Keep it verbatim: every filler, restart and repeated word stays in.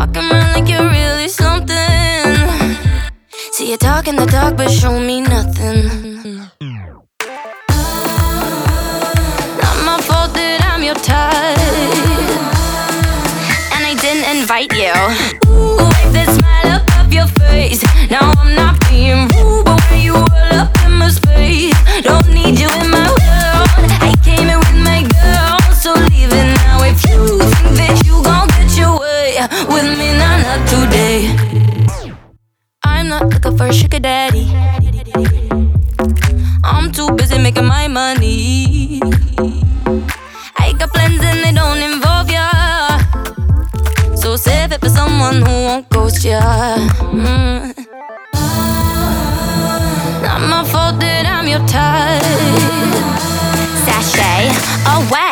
walking around like you're really something. See you talking the talk but show me nothing. Not my fault that I'm your type, and I didn't invite you. Ooh, wipe that smile up off your face. Now I'm not being rude, but when you all up in my space, don't need you in my world. I came in with my girl, so leave it now. If you think that you gon' get your way with me, nah, not today. I'm not looking for a sugar daddy. I'm too busy making my money. I got plans and they don't involve ya, so save it for someone who won't ghost ya. mm. Not my fault that I'm your type. Sashay away.